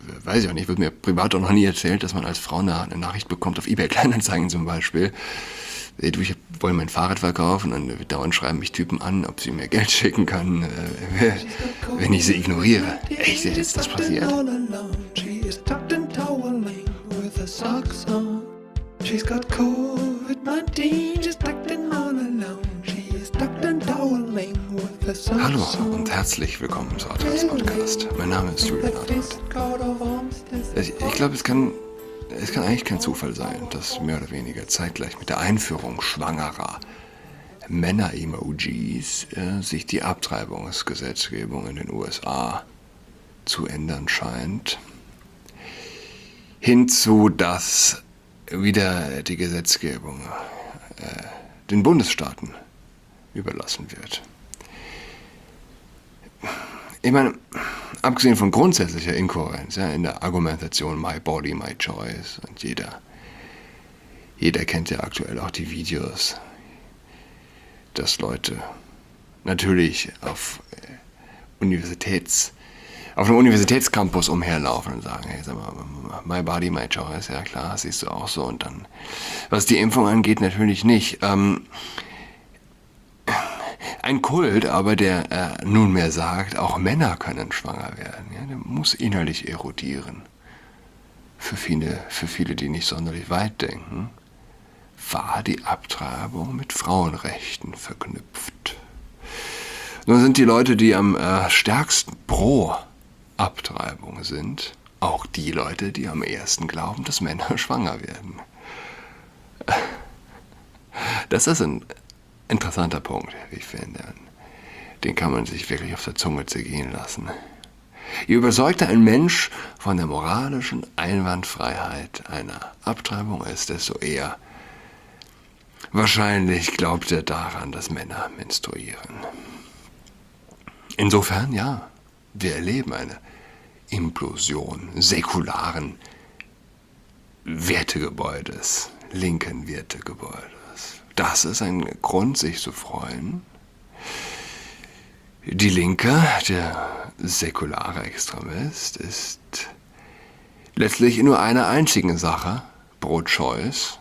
weiß ich auch nicht, wird mir privat auch noch nie erzählt, dass man als Frau eine Nachricht bekommt, auf eBay Kleinanzeigen zum Beispiel. Du, ich wollte mein Fahrrad verkaufen und dauernd schreiben mich Typen an, ob sie mir Geld schicken kann, wenn ich sie ignoriere. Echt, ist das passiert? She's got COVID-19, she's tucked in all alone. She is tucked and toweling with the sun. Hallo und herzlich willkommen zum Arthurs Podcast. Mein Name ist Julian Arthurs. Ich glaube, es kann eigentlich kein Zufall sein, dass mehr oder weniger zeitgleich mit der Einführung schwangerer Männer-Emojis sich die Abtreibungsgesetzgebung in den USA zu ändern scheint. Hinzu, dass wieder die Gesetzgebung den Bundesstaaten überlassen wird. Ich meine, abgesehen von grundsätzlicher Inkohärenz in der Argumentation My Body, My Choice, und jeder kennt ja aktuell auch die Videos, dass Leute natürlich auf einem Universitätscampus umherlaufen und sagen, hey, sag mal, my body, my choice, ja klar, siehst du auch so. Und dann, was die Impfung angeht, natürlich nicht. Ein Kult, aber der nunmehr sagt, auch Männer können schwanger werden. Ja, der muss innerlich erodieren. Für viele, die nicht sonderlich weit denken, war die Abtreibung mit Frauenrechten verknüpft. Nun sind die Leute, die am stärksten pro Abtreibung sind, auch die Leute, die am ehesten glauben, dass Männer schwanger werden. Das ist ein interessanter Punkt, wie ich finde. Den kann man sich wirklich auf der Zunge zergehen lassen. Je überzeugter ein Mensch von der moralischen Einwandfreiheit einer Abtreibung ist, desto eher wahrscheinlich glaubt er daran, dass Männer menstruieren. Insofern, ja, wir erleben eine Implosion säkularen Wertegebäudes, linken Wertegebäudes. Das ist ein Grund, sich zu freuen. Die Linke, der säkulare Extremist, ist letztlich in nur einer einzigen Sache pro-choice,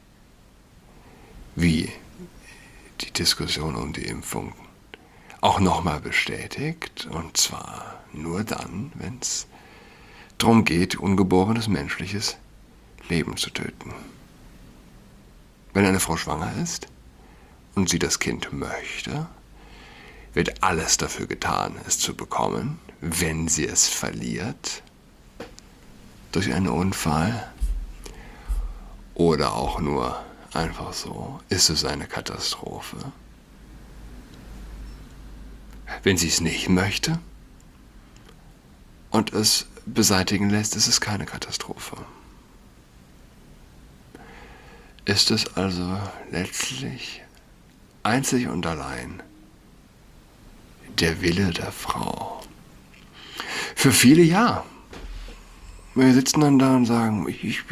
wie die Diskussion um die Impfung auch nochmal bestätigt, und zwar nur dann, wenn es darum geht, ungeborenes menschliches Leben zu töten. Wenn eine Frau schwanger ist und sie das Kind möchte, wird alles dafür getan, es zu bekommen. Wenn sie es verliert, durch einen Unfall oder auch nur einfach so, ist es eine Katastrophe. Wenn sie es nicht möchte und es beseitigen lässt, ist es keine Katastrophe. Ist es also letztlich einzig und allein der Wille der Frau? Für viele ja. Wir sitzen dann da und sagen, ich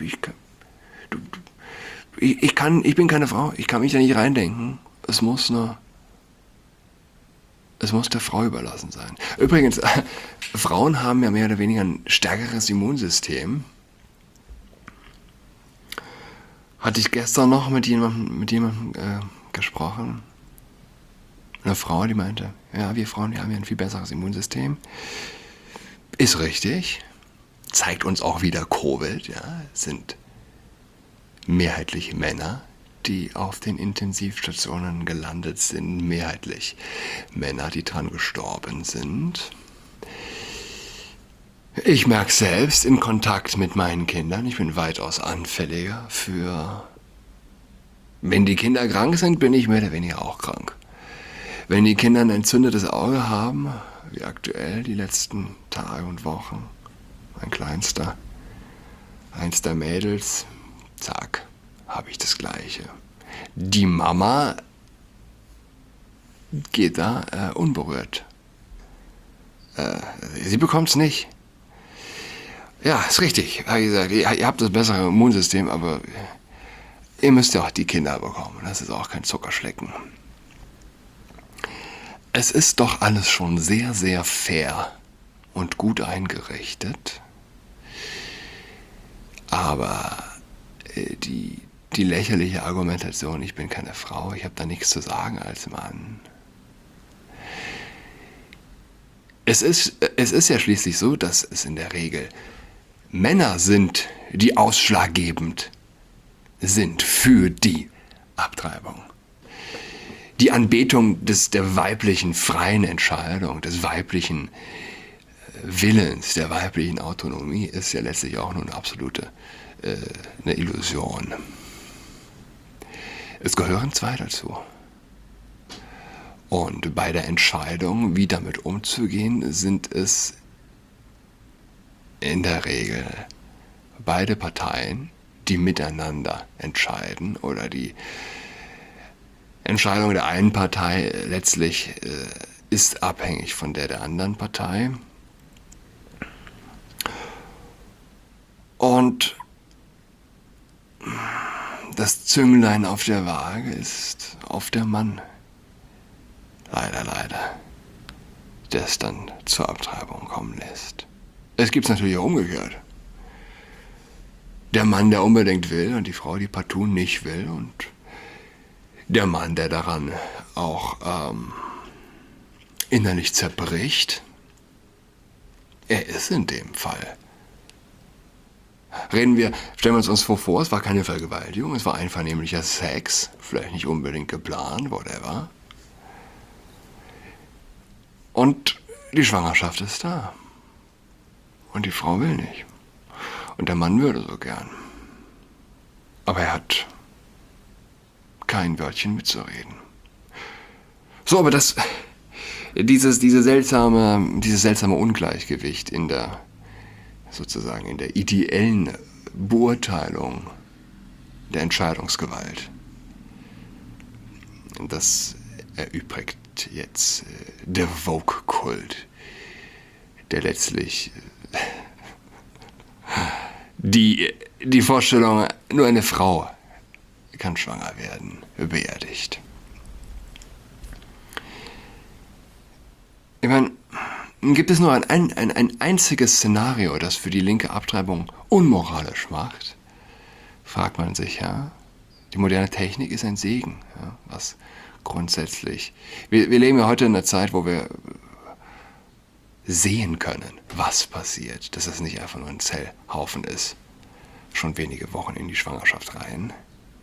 bin keine Frau, ich kann mich da nicht reindenken. Es muss der Frau überlassen sein. Übrigens, Frauen haben ja mehr oder weniger ein stärkeres Immunsystem. Hatte ich gestern noch mit jemandem gesprochen. Eine Frau, die meinte, ja, wir Frauen, wir haben ja ein viel besseres Immunsystem. Ist richtig. Zeigt uns auch wieder Covid, ja. Es sind mehrheitlich Männer, die auf den Intensivstationen gelandet sind, mehrheitlich Männer, die dran gestorben sind. Ich merke selbst in Kontakt mit meinen Kindern, ich bin weitaus anfälliger für... Wenn die Kinder krank sind, bin ich mehr oder weniger auch krank. Wenn die Kinder ein entzündetes Auge haben, wie aktuell die letzten Tage und Wochen, mein Kleinster, eins der Mädels, zack, habe ich das Gleiche. Die Mama geht da unberührt. Sie bekommt es nicht. Ja, ist richtig. Wie gesagt, ihr habt das bessere Immunsystem, aber ihr müsst ja auch die Kinder bekommen. Das ist auch kein Zuckerschlecken. Es ist doch alles schon sehr, sehr fair und gut eingerichtet, Aber die lächerliche Argumentation, ich bin keine Frau, ich habe da nichts zu sagen als Mann. Es ist ja schließlich so, dass es in der Regel Männer sind, die ausschlaggebend sind für die Abtreibung. Die Anbetung der weiblichen freien Entscheidung, des weiblichen Willens, der weiblichen Autonomie ist ja letztlich auch nur eine Illusion. Es gehören zwei dazu. Und bei der Entscheidung, wie damit umzugehen, sind es in der Regel beide Parteien, die miteinander entscheiden oder die Entscheidung der einen Partei letztlich ist abhängig von der anderen Partei. Und das Zünglein auf der Waage ist oft der Mann. Leider. Der es dann zur Abtreibung kommen lässt. Es gibt es natürlich auch umgekehrt. Der Mann, der unbedingt will und die Frau, die partout nicht will und der Mann, der daran auch innerlich zerbricht, er ist in dem Fall. Stellen wir uns vor, es war keine Vergewaltigung, es war einvernehmlicher Sex, vielleicht nicht unbedingt geplant, whatever. Und die Schwangerschaft ist da. Und die Frau will nicht. Und der Mann würde so gern. Aber er hat kein Wörtchen mitzureden. So, aber dieses seltsame Ungleichgewicht in der ideellen Beurteilung der Entscheidungsgewalt, das erübrigt jetzt der Vogue-Kult, der letztlich die Vorstellung, nur eine Frau kann schwanger werden, beerdigt. Ich meine, gibt es nur ein einziges Szenario, das für die linke Abtreibung unmoralisch macht? Fragt man sich, ja. Die moderne Technik ist ein Segen, ja, was grundsätzlich. Wir leben ja heute in einer Zeit, wo wir sehen können, was passiert, dass es nicht einfach nur ein Zellhaufen ist. Schon wenige Wochen in die Schwangerschaft rein.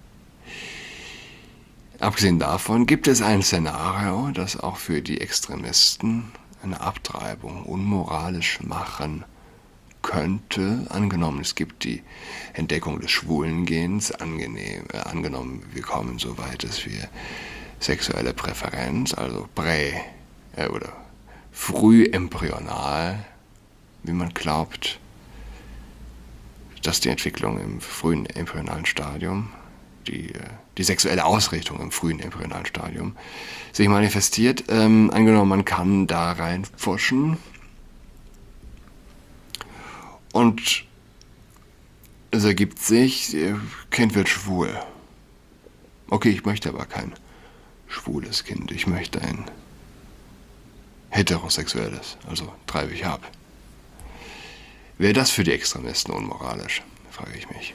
Abgesehen davon gibt es ein Szenario, das auch für die Extremisten eine Abtreibung unmoralisch machen könnte. Angenommen, es gibt die Entdeckung des Schwulengens, angenommen, wir kommen so weit, dass wir sexuelle Präferenz, also oder frühembryonal, wie man glaubt, dass die Entwicklung im frühen embryonalen Stadium, die sexuelle Ausrichtung im frühen embryonalen Stadium sich manifestiert. Angenommen, man kann da reinpfuschen und es ergibt sich, Kind wird schwul. Okay, ich möchte aber kein schwules Kind, ich möchte ein heterosexuelles, also treibe ich ab. Wäre das für die Extremisten unmoralisch, frage ich mich.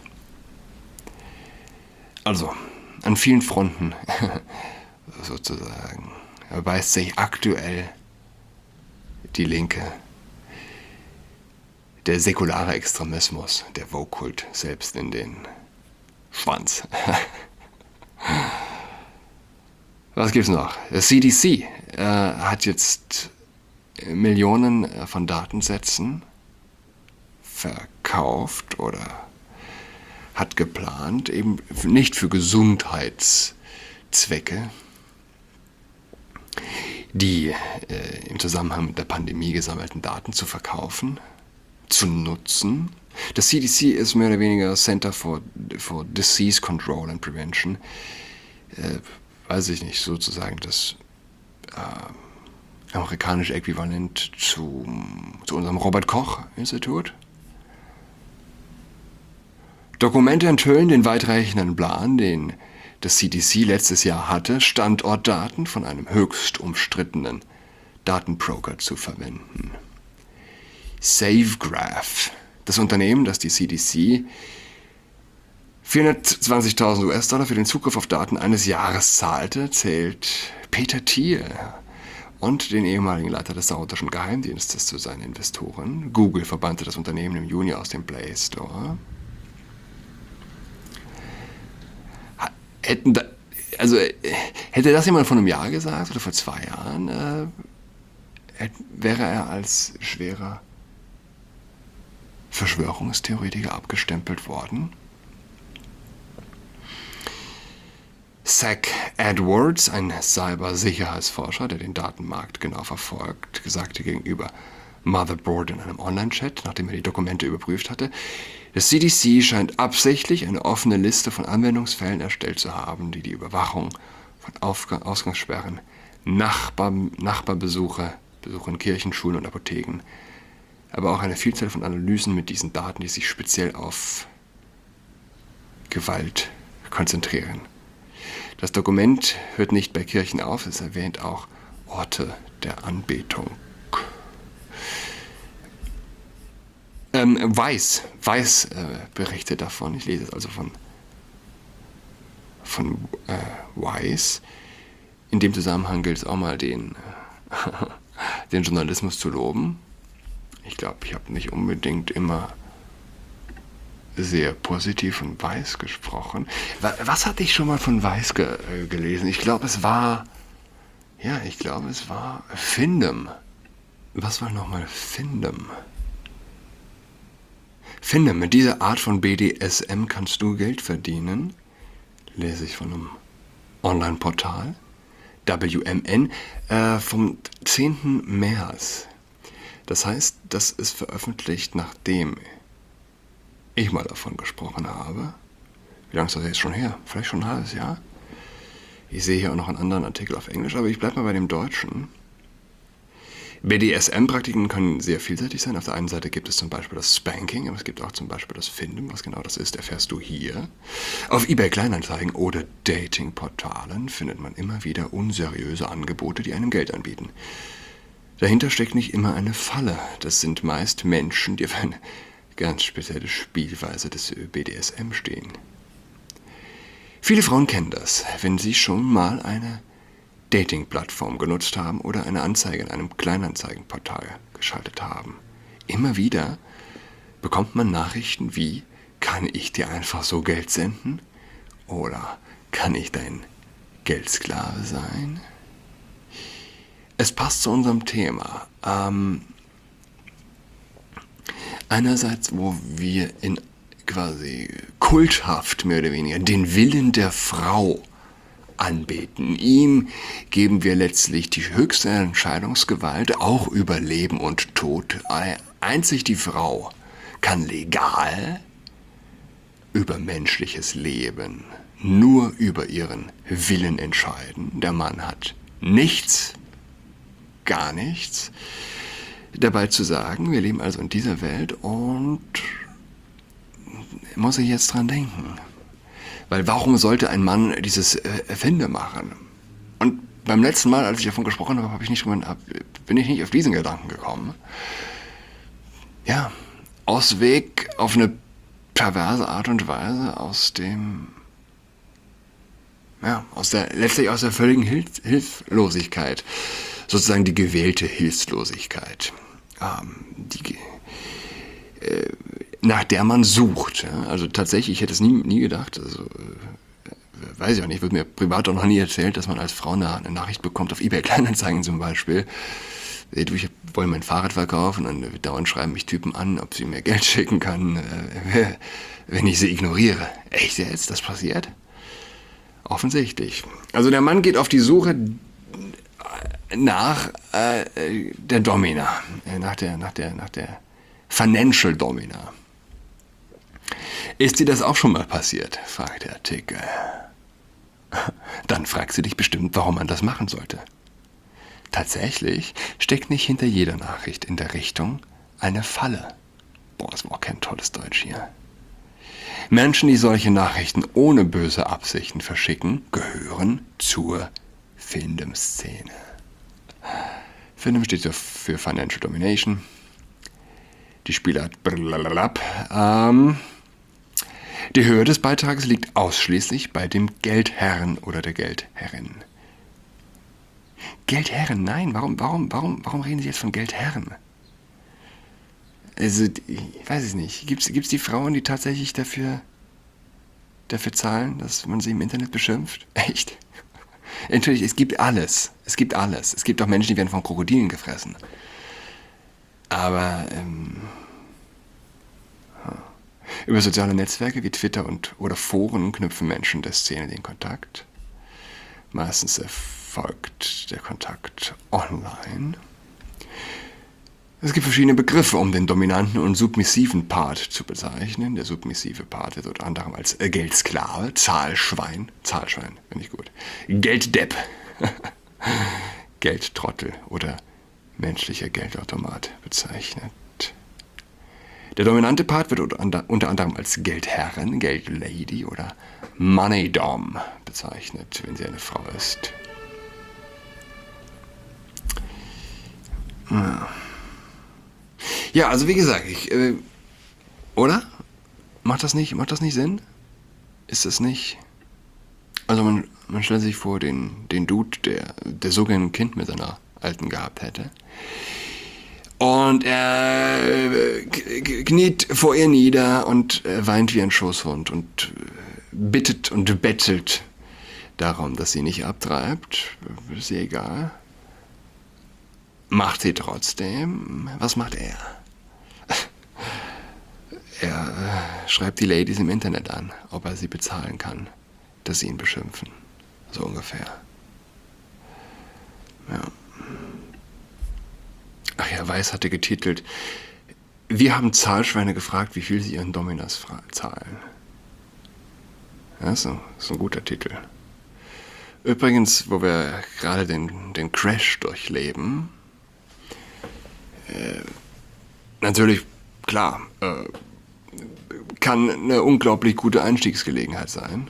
Also, an vielen Fronten sozusagen beißt sich aktuell die Linke, der säkulare Extremismus, der Vogue-Kult selbst in den Schwanz. Was gibt's noch? Das CDC hat jetzt Millionen von Datensätzen verkauft oder hat geplant, eben nicht für Gesundheitszwecke, die im Zusammenhang mit der Pandemie gesammelten Daten zu verkaufen, zu nutzen. Das CDC ist mehr oder weniger Center for Disease Control and Prevention. Weiß ich nicht, sozusagen das amerikanische Äquivalent zu unserem Robert-Koch-Institut. Dokumente enthüllen den weitreichenden Plan, den das CDC letztes Jahr hatte, Standortdaten von einem höchst umstrittenen Datenbroker zu verwenden. SafeGraph, das Unternehmen, das die CDC 420.000 US-Dollar für den Zugriff auf Daten eines Jahres zahlte, zählt Peter Thiel und den ehemaligen Leiter des saudischen Geheimdienstes zu seinen Investoren. Google verbannte das Unternehmen im Juni aus dem Play Store. Hätte das jemand vor einem Jahr gesagt oder vor 2 Jahren, wäre er als schwerer Verschwörungstheoretiker abgestempelt worden. Zach Edwards, ein Cybersicherheitsforscher, der den Datenmarkt genau verfolgt, sagte gegenüber Motherboard in einem Online-Chat, nachdem er die Dokumente überprüft hatte, das CDC scheint absichtlich eine offene Liste von Anwendungsfällen erstellt zu haben, die die Überwachung von Ausgangssperren, Nachbarbesuche, Besuche in Kirchen, Schulen und Apotheken, aber auch eine Vielzahl von Analysen mit diesen Daten, die sich speziell auf Gewalt konzentrieren. Das Dokument hört nicht bei Kirchen auf, es erwähnt auch Orte der Anbetung. Weiß berichtet davon, ich lese es also von Weiß. In dem Zusammenhang gilt es auch mal den Journalismus zu loben. Ich glaube, ich habe nicht unbedingt immer sehr positiv von Weiß gesprochen. Was hatte ich schon mal von Weiß gelesen? Ich glaube, es war Findem. Was war nochmal Findem? Findem, mit dieser Art von BDSM kannst du Geld verdienen, lese ich von einem Online-Portal, WMN, vom 10. März. Das heißt, das ist veröffentlicht, nachdem ich mal davon gesprochen habe. Wie lange ist das jetzt schon her? Vielleicht schon ein halbes Jahr? Ich sehe hier auch noch einen anderen Artikel auf Englisch, aber ich bleibe mal bei dem Deutschen. BDSM-Praktiken können sehr vielseitig sein. Auf der einen Seite gibt es zum Beispiel das Spanking, aber es gibt auch zum Beispiel das Finden. Was genau das ist, erfährst du hier. Auf eBay Kleinanzeigen oder Datingportalen findet man immer wieder unseriöse Angebote, die einem Geld anbieten. Dahinter steckt nicht immer eine Falle. Das sind meist Menschen, die auf eine ganz spezielle Spielweise des BDSM stehen. Viele Frauen kennen das, wenn sie schon mal eine Dating-Plattform genutzt haben oder eine Anzeige in einem Kleinanzeigenportal geschaltet haben. Immer wieder bekommt man Nachrichten wie: Kann ich dir einfach so Geld senden? Oder kann ich dein Geldsklave sein? Es passt zu unserem Thema. Einerseits, wo wir in quasi kulthaft mehr oder weniger den Willen der Frau anbeten. Ihm geben wir letztlich die höchste Entscheidungsgewalt, auch über Leben und Tod. Einzig die Frau kann legal über menschliches Leben, nur über ihren Willen entscheiden. Der Mann hat nichts, gar nichts dabei zu sagen. Wir leben also in dieser Welt und muss ich jetzt dran denken. Weil warum sollte ein Mann dieses Erfinder machen? Und beim letzten Mal, als ich davon gesprochen habe, bin ich nicht auf diesen Gedanken gekommen. Ja, Ausweg auf eine perverse Art und Weise letztlich aus der völligen Hilflosigkeit. Sozusagen die gewählte Hilflosigkeit. Nach der man sucht. Ja? Also tatsächlich, ich hätte es nie gedacht, also weiß ich auch nicht, wird mir privat auch noch nie erzählt, dass man als Frau eine Nachricht bekommt, auf eBay Kleinanzeigen zum Beispiel. Ich wollte mein Fahrrad verkaufen und dauernd schreiben mich Typen an, ob sie mir Geld schicken kann, wenn ich sie ignoriere. Echt jetzt? Das passiert? Offensichtlich. Also der Mann geht auf die Suche nach der Domina, nach der Financial Domina. Ist dir das auch schon mal passiert? Fragt der Artikel. Dann fragst du dich bestimmt, warum man das machen sollte. Tatsächlich steckt nicht hinter jeder Nachricht in der Richtung eine Falle. Boah, das war auch kein tolles Deutsch hier. Menschen, die solche Nachrichten ohne böse Absichten verschicken, gehören zur Findem-Szene. Findem steht für Financial Domination. Die Spielart Die Höhe des Beitrages liegt ausschließlich bei dem Geldherrn oder der Geldherrin. Geldherren, nein, warum reden Sie jetzt von Geldherren? Also, ich weiß es nicht. Gibt's die Frauen, die tatsächlich dafür zahlen, dass man sie im Internet beschimpft? Echt? Natürlich, es gibt alles. Es gibt alles. Es gibt auch Menschen, die werden von Krokodilen gefressen. Aber über soziale Netzwerke wie Twitter oder Foren knüpfen Menschen der Szene den Kontakt. Meistens erfolgt der Kontakt online. Es gibt verschiedene Begriffe, um den dominanten und submissiven Part zu bezeichnen. Der submissive Part wird unter anderem als Geldsklave, Zahlschwein, finde ich gut, Gelddepp, Geldtrottel oder menschlicher Geldautomat bezeichnet. Der dominante Part wird unter anderem als Geldherrin, Geldlady oder Moneydom bezeichnet, wenn sie eine Frau ist. Ja, also wie gesagt, oder? Macht das nicht Sinn? Ist das nicht? Also man stellt sich vor, den Dude, der so gern ein Kind mit seiner Alten gehabt hätte. Und er kniet vor ihr nieder und weint wie ein Schoßhund und bittet und bettelt darum, dass sie nicht abtreibt. Ist ihr egal. Macht sie trotzdem. Was macht er? Er schreibt die Ladies im Internet an, ob er sie bezahlen kann, dass sie ihn beschimpfen. So ungefähr. Ja. Ach ja, Weiß hatte getitelt: Wir haben Zahlschweine gefragt, wie viel sie ihren Dominas zahlen. Ja, ist ein guter Titel. Übrigens, wo wir gerade den Crash durchleben, natürlich, klar, kann eine unglaublich gute Einstiegsgelegenheit sein.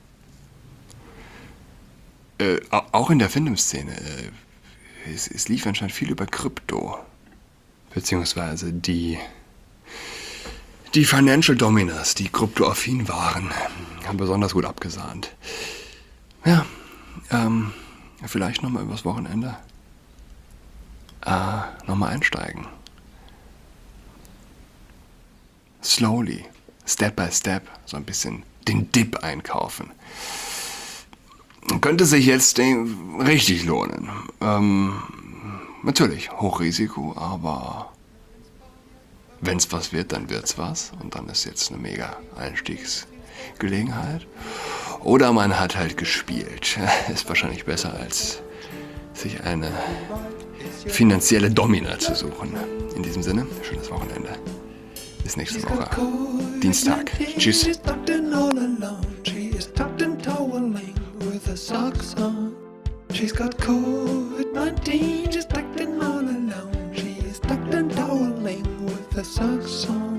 Auch in der Findungsszene. Es lief anscheinend viel über Krypto. Beziehungsweise die Financial Dominers, die kryptoaffin waren, haben besonders gut abgesahnt. Ja, vielleicht nochmal übers Wochenende nochmal einsteigen. Slowly, Step by Step, so ein bisschen den Dip einkaufen. Könnte sich jetzt richtig lohnen. Natürlich, Hochrisiko, aber wenn es was wird, dann wird's was. Und dann ist jetzt eine mega Einstiegsgelegenheit. Oder man hat halt gespielt. Ist wahrscheinlich besser, als sich eine finanzielle Domina zu suchen. In diesem Sinne, schönes Wochenende. Bis nächste Woche. Dienstag. Tschüss. She's got COVID-19, she's tucked in all alone. She's tucked and toweling with her socks on.